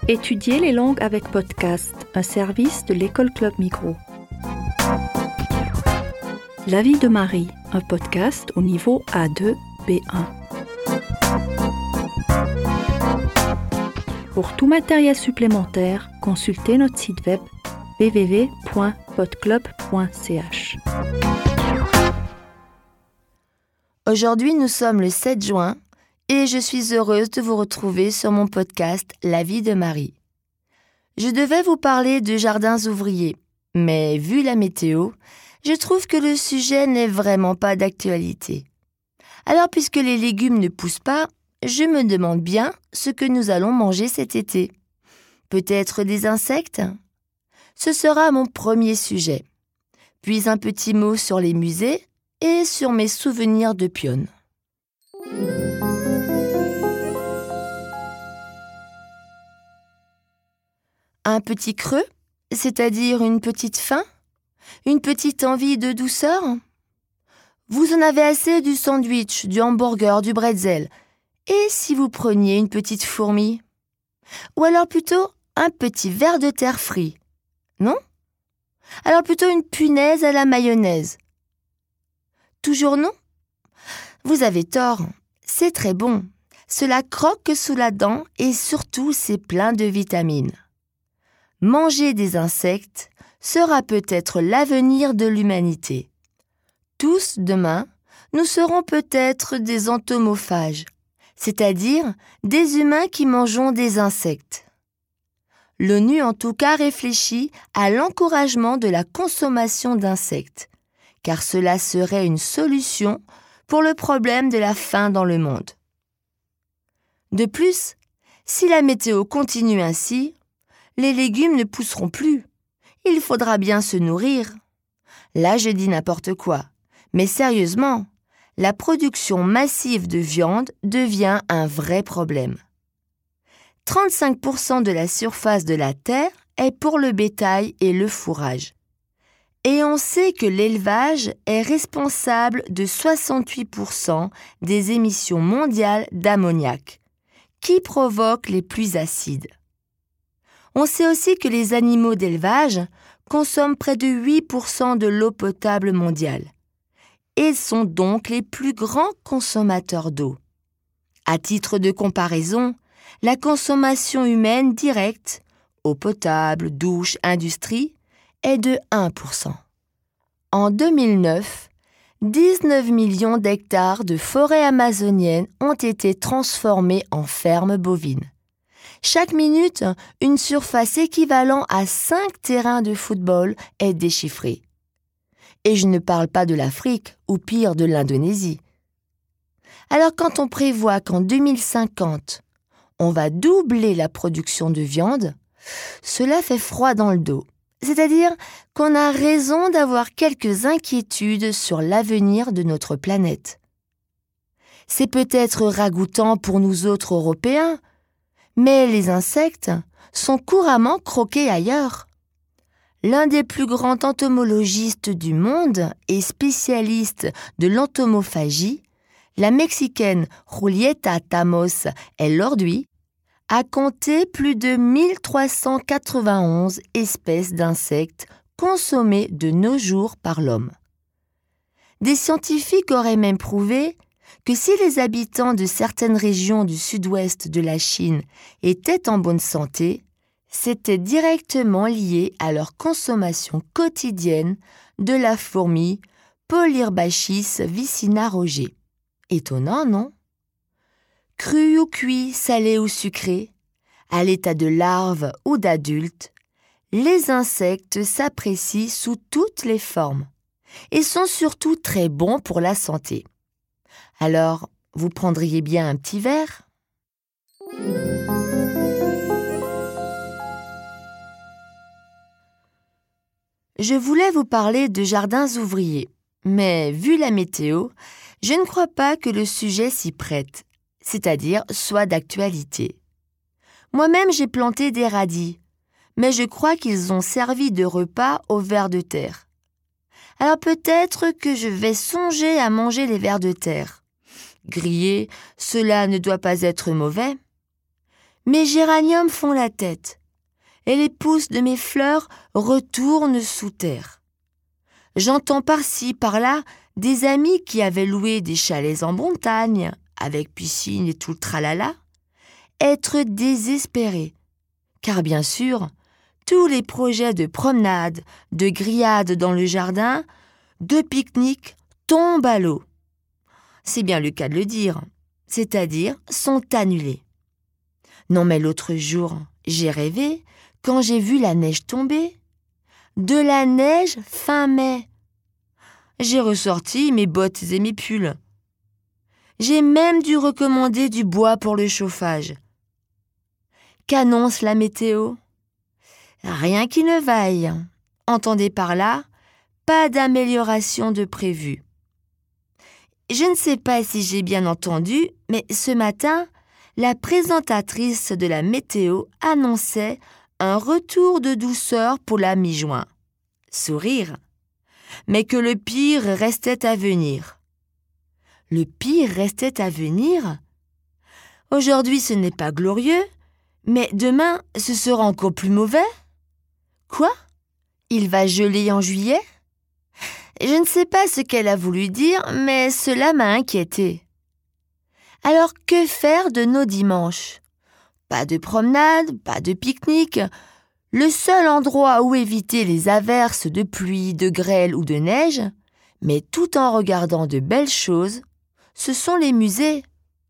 Étudier les langues avec podcast, un service de l'École Club Migros. La vie de Marie, un podcast au niveau A2, B1. Pour tout matériel supplémentaire, consultez notre site web www.podclub.ch. Aujourd'hui, nous sommes le 7 juin et je suis heureuse de vous retrouver sur mon podcast La vie de Marie. Je devais vous parler de jardins ouvriers, mais vu la météo, je trouve que le sujet n'est vraiment pas d'actualité. Alors, puisque les légumes ne poussent pas, je me demande bien ce que nous allons manger cet été. Peut-être des insectes ? Ce sera mon premier sujet. Puis un petit mot sur les musées et sur mes souvenirs de pionne. Un petit creux, c'est-à-dire une petite faim, une petite envie de douceur. Vous en avez assez du sandwich, du hamburger, du bretzel. Et si vous preniez une petite fourmi ? Ou alors plutôt un petit ver de terre frit, non ? Alors plutôt une punaise à la mayonnaise. Toujours non ? Vous avez tort, c'est très bon. Cela croque sous la dent et surtout c'est plein de vitamines. Manger des insectes sera peut-être l'avenir de l'humanité. Tous, demain, nous serons peut-être des entomophages, c'est-à-dire des humains qui mangeons des insectes. L'ONU en tout cas réfléchit à l'encouragement de la consommation d'insectes, car cela serait une solution pour le problème de la faim dans le monde. De plus, si la météo continue ainsi, les légumes ne pousseront plus. Il faudra bien se nourrir. Là, je dis n'importe quoi. Mais sérieusement, la production massive de viande devient un vrai problème. 35% de la surface de la Terre est pour le bétail et le fourrage. Et on sait que l'élevage est responsable de 68% des émissions mondiales d'ammoniac, qui provoquent les pluies acides. On sait aussi que les animaux d'élevage consomment près de 8% de l'eau potable mondiale et sont donc les plus grands consommateurs d'eau. À titre de comparaison, la consommation humaine directe, eau potable, douche, industrie, est de 1%. En 2009, 19 millions d'hectares de forêts amazoniennes ont été transformés en fermes bovines. Chaque minute, une surface équivalente à 5 terrains de football est déchiffrée. Et je ne parle pas de l'Afrique, ou pire de l'Indonésie. Alors quand on prévoit qu'en 2050, on va doubler la production de viande, cela fait froid dans le dos. C'est-à-dire qu'on a raison d'avoir quelques inquiétudes sur l'avenir de notre planète. C'est peut-être ragoûtant pour nous autres Européens, mais les insectes sont couramment croqués ailleurs. L'un des plus grands entomologistes du monde et spécialiste de l'entomophagie, la Mexicaine Julieta Tamos Elorduy, a compté plus de 1391 espèces d'insectes consommées de nos jours par l'homme. Des scientifiques auraient même prouvé que si les habitants de certaines régions du sud-ouest de la Chine étaient en bonne santé, c'était directement lié à leur consommation quotidienne de la fourmi Polyrbachis vicina Roger. Étonnant, non ? Cru ou cuit, salé ou sucré, à l'état de larve ou d'adulte, les insectes s'apprécient sous toutes les formes et sont surtout très bons pour la santé. Alors, vous prendriez bien un petit verre ? Je voulais vous parler de jardins ouvriers, mais vu la météo, je ne crois pas que le sujet s'y prête, c'est-à-dire soit d'actualité. Moi-même, j'ai planté des radis, mais je crois qu'ils ont servi de repas aux vers de terre. Alors peut-être que je vais songer à manger les vers de terre. Grillés, cela ne doit pas être mauvais. Mes géraniums font la tête et les pousses de mes fleurs retournent sous terre. J'entends par-ci, par-là, des amis qui avaient loué des chalets en montagne, avec piscine et tout le tralala, être désespérés, car bien sûr, tous les projets de promenade, de grillade dans le jardin, de pique-nique tombent à l'eau. C'est bien le cas de le dire, c'est-à-dire sont annulés. Non mais l'autre jour, j'ai rêvé quand j'ai vu la neige tomber. De la neige fin mai. J'ai ressorti mes bottes et mes pulls. J'ai même dû recommander du bois pour le chauffage. Qu'annonce la météo? Rien qui ne vaille. Entendez par là, pas d'amélioration de prévu. Je ne sais pas si j'ai bien entendu, mais ce matin, la présentatrice de la météo annonçait un retour de douceur pour la mi-juin. Sourire. Mais que le pire restait à venir. Le pire restait à venir? Aujourd'hui, ce n'est pas glorieux, mais demain, ce sera encore plus mauvais? Quoi? Il va geler en juillet? Je ne sais pas ce qu'elle a voulu dire, mais cela m'a inquiétée. Alors que faire de nos dimanches? Pas de promenade, pas de pique-nique. Le seul endroit où éviter les averses de pluie, de grêle ou de neige, mais tout en regardant de belles choses, ce sont les musées.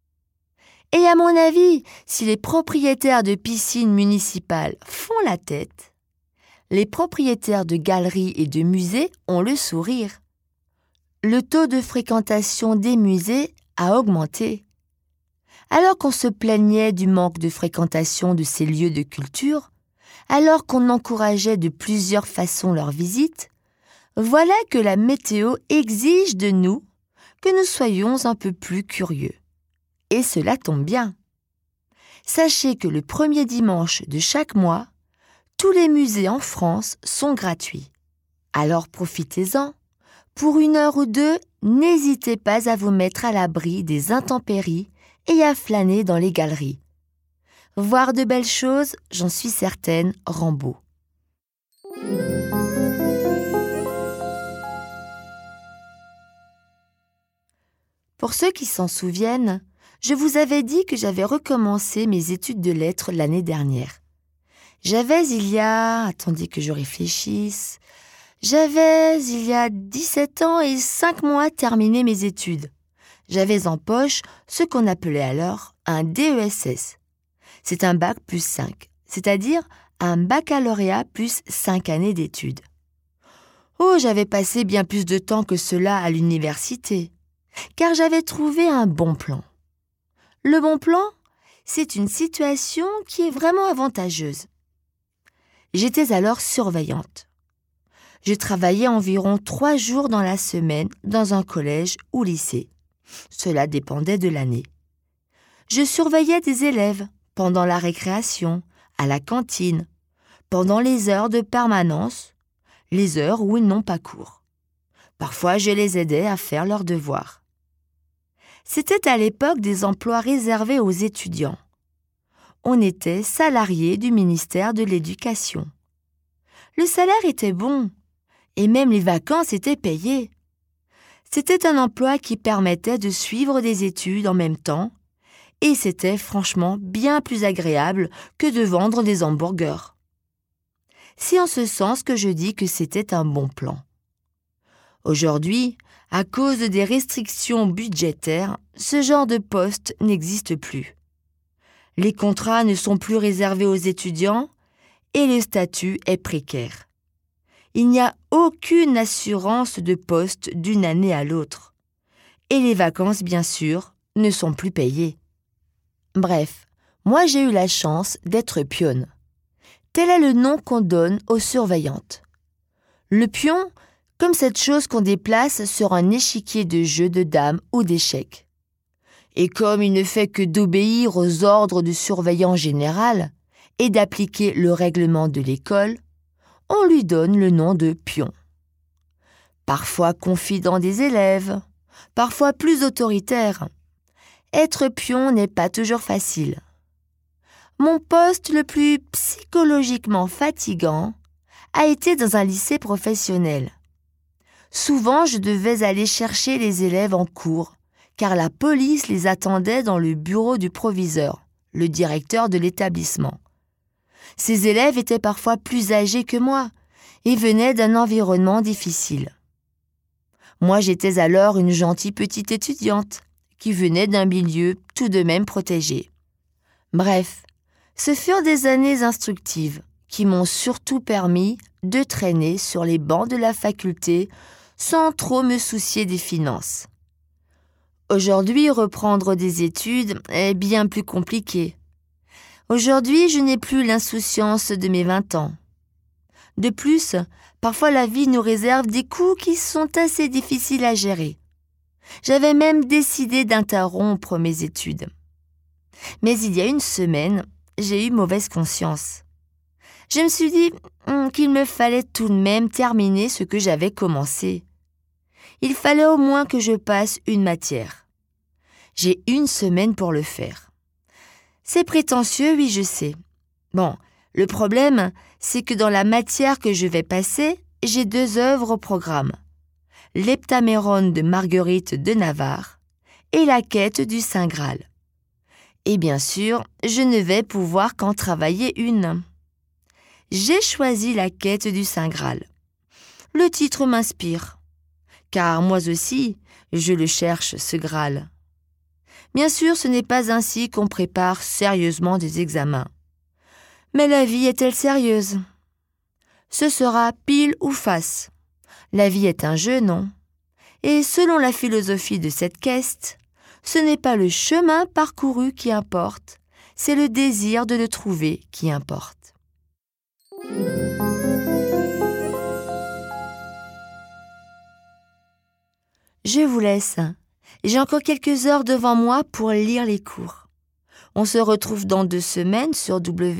Et à mon avis, si les propriétaires de piscines municipales font la tête, les propriétaires de galeries et de musées ont le sourire. Le taux de fréquentation des musées a augmenté. Alors qu'on se plaignait du manque de fréquentation de ces lieux de culture, alors qu'on encourageait de plusieurs façons leur visite, voilà que la météo exige de nous que nous soyons un peu plus curieux. Et cela tombe bien. Sachez que le premier dimanche de chaque mois, tous les musées en France sont gratuits. Alors profitez-en. Pour 1 heure ou 2, n'hésitez pas à vous mettre à l'abri des intempéries et à flâner dans les galeries. Voir de belles choses, j'en suis certaine, rend beau. Pour ceux qui s'en souviennent, je vous avais dit que j'avais recommencé mes études de lettres l'année dernière. J'avais il y a 17 ans et 5 mois terminé mes études. J'avais en poche ce qu'on appelait alors un DESS. C'est un bac plus 5, c'est-à-dire un baccalauréat plus 5 années d'études. Oh, j'avais passé bien plus de temps que cela à l'université, car j'avais trouvé un bon plan. Le bon plan, c'est une situation qui est vraiment avantageuse. J'étais alors surveillante. Je travaillais environ 3 jours dans la semaine dans un collège ou lycée. Cela dépendait de l'année. Je surveillais des élèves pendant la récréation, à la cantine, pendant les heures de permanence, les heures où ils n'ont pas cours. Parfois, je les aidais à faire leurs devoirs. C'était à l'époque des emplois réservés aux étudiants. On était salarié du ministère de l'Éducation. Le salaire était bon, et même les vacances étaient payées. C'était un emploi qui permettait de suivre des études en même temps, et c'était franchement bien plus agréable que de vendre des hamburgers. C'est en ce sens que je dis que c'était un bon plan. Aujourd'hui, à cause des restrictions budgétaires, ce genre de poste n'existe plus. Les contrats ne sont plus réservés aux étudiants et le statut est précaire. Il n'y a aucune assurance de poste d'une année à l'autre. Et les vacances, bien sûr, ne sont plus payées. Bref, moi j'ai eu la chance d'être pionne. Tel est le nom qu'on donne aux surveillantes. Le pion, comme cette chose qu'on déplace sur un échiquier de jeu de dames ou d'échecs. Et comme il ne fait que d'obéir aux ordres du surveillant général et d'appliquer le règlement de l'école, on lui donne le nom de pion. Parfois confident des élèves, parfois plus autoritaire. Être pion n'est pas toujours facile. Mon poste le plus psychologiquement fatigant a été dans un lycée professionnel. Souvent, je devais aller chercher les élèves en cours, car la police les attendait dans le bureau du proviseur, le directeur de l'établissement. Ces élèves étaient parfois plus âgés que moi et venaient d'un environnement difficile. Moi, j'étais alors une gentille petite étudiante qui venait d'un milieu tout de même protégé. Bref, ce furent des années instructives qui m'ont surtout permis de traîner sur les bancs de la faculté sans trop me soucier des finances. Aujourd'hui, reprendre des études est bien plus compliqué. Aujourd'hui, je n'ai plus l'insouciance de mes 20 ans. De plus, parfois la vie nous réserve des coups qui sont assez difficiles à gérer. J'avais même décidé d'interrompre mes études. Mais il y a une semaine, j'ai eu mauvaise conscience. Je me suis dit qu'il me fallait tout de même terminer ce que j'avais commencé. Il fallait au moins que je passe une matière. J'ai 1 semaine pour le faire. C'est prétentieux, oui, je sais. Bon, le problème, c'est que dans la matière que je vais passer, j'ai 2 œuvres au programme. L'Heptaméron de Marguerite de Navarre et la quête du Saint Graal. Et bien sûr, je ne vais pouvoir qu'en travailler une. J'ai choisi la quête du Saint Graal. Le titre m'inspire, car moi aussi, je le cherche, ce Graal. Bien sûr, ce n'est pas ainsi qu'on prépare sérieusement des examens. Mais la vie est-elle sérieuse? Ce sera pile ou face. La vie est un jeu, non? Et selon la philosophie de cette quête, ce n'est pas le chemin parcouru qui importe, c'est le désir de le trouver qui importe. Je vous laisse. J'ai encore quelques heures devant moi pour lire les cours. On se retrouve dans 2 semaines sur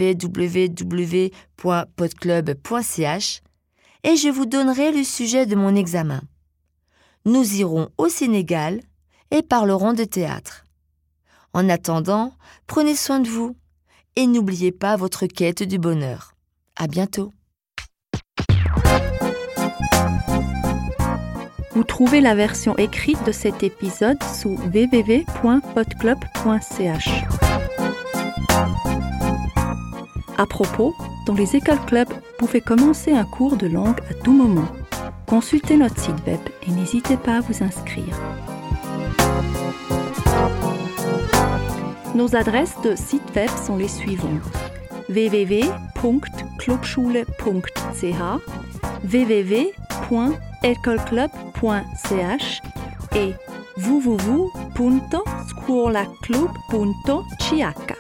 www.podclub.ch et je vous donnerai le sujet de mon examen. Nous irons au Sénégal et parlerons de théâtre. En attendant, prenez soin de vous et n'oubliez pas votre quête du bonheur. À bientôt. Vous trouvez la version écrite de cet épisode sous www.podclub.ch. À propos, dans les écoles club, vous pouvez commencer un cours de langue à tout moment. Consultez notre site web et n'hésitez pas à vous inscrire. Nos adresses de site web sont les suivantes: www.clubschule.ch, www.ecolclub.ch et www.scuolaclub.ch.